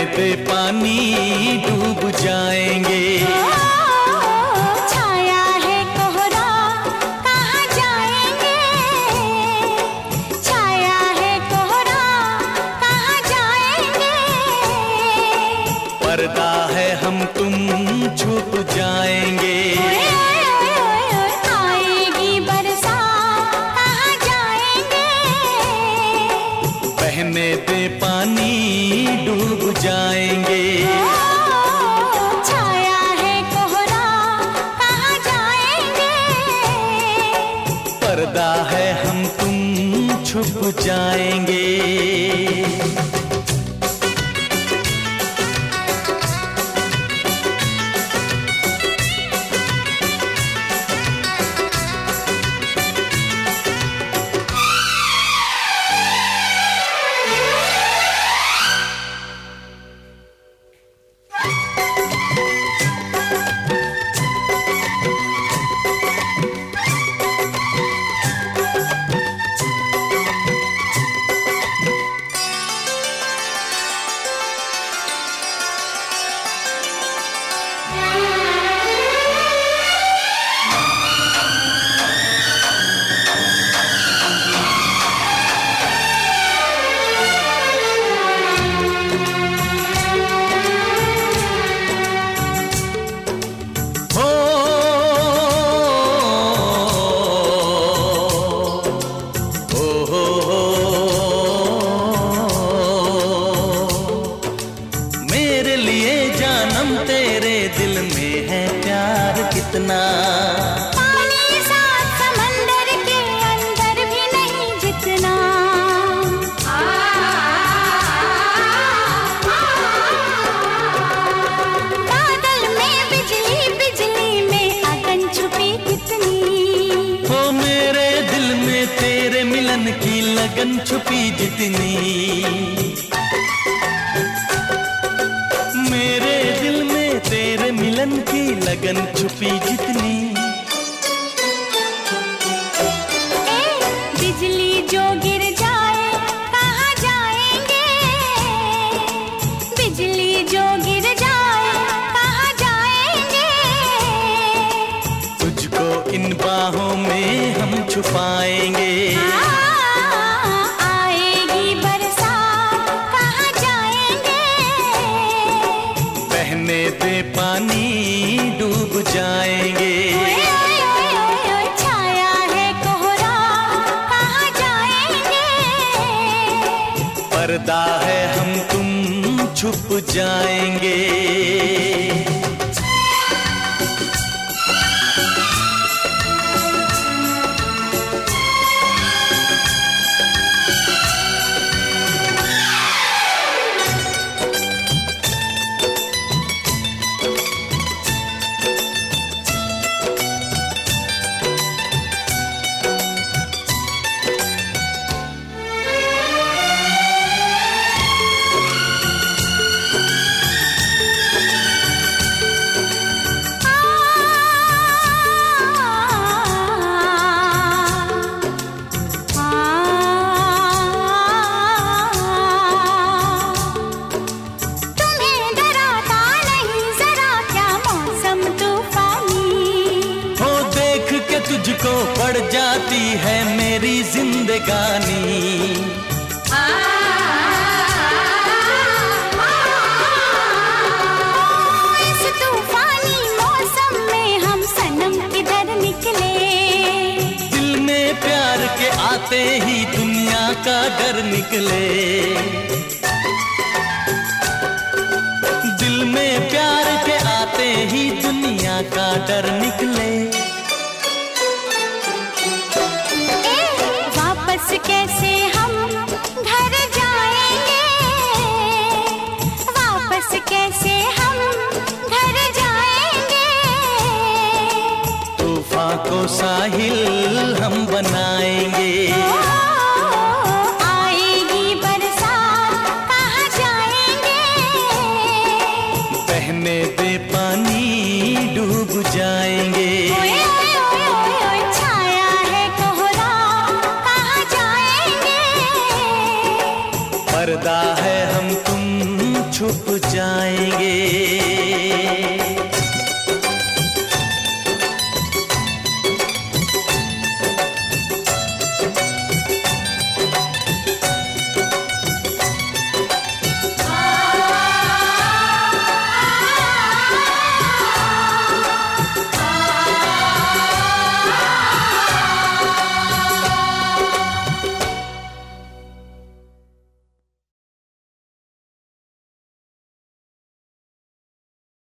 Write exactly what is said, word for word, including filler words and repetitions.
दे पानी डूब जाएंगे। छाया है कोहरा कहाँ जाएंगे, छाया है कोहरा कहाँ जाएंगे। पर्दा है हम तुम छुप जाएंगे। आएगी बरसात कहाँ जाएंगे, बहने दे पानी डूब जाएंगे। छाया है कोहरा कहाँ जाएंगे, पर्दा है हम तुम छुप जाएंगे। पानी सात समंदर के अंदर भी नहीं जितना। बादल में बिजली, बिजली में अगन छुपी कितनी। हो मेरे दिल में तेरे मिलन की लगन छुपी जितनी। मेरे दिल में तेरे मिलन की लगन छुपी जितनी। ए, बिजली जो गिर जाए कहाँ जाएंगे, बिजली जो गिर जाए कहाँ जाएंगे। तुझको इन बाहों में हम छुपाएंगे। आएगी बरसात कहाँ जाएंगे, बहने दे पानी डूब जाएंगे। छाया है कोहरा कहाँ जाएंगे, पर्दा है हम तुम छुप जाएंगे। तुझको पड़ जाती है मेरी जिंदगानी। इस तूफानी मौसम में हम सनम किधर निकले। दिल में प्यार के आते ही दुनिया का डर निकले। दिल में प्यार के आते ही दुनिया का डर निकले। वापस कैसे हम घर जाएंगे, वापस कैसे हम घर जाएंगे। तूफान को साहिल हम बनाएंगे। आएगी बरसात कहाँ जाएंगे, बहने दे पानी डूब जाएंगे। छाया है कोहरा कहाँ जाएंगे, पर्दा है हम तुम छुप जाएंगे।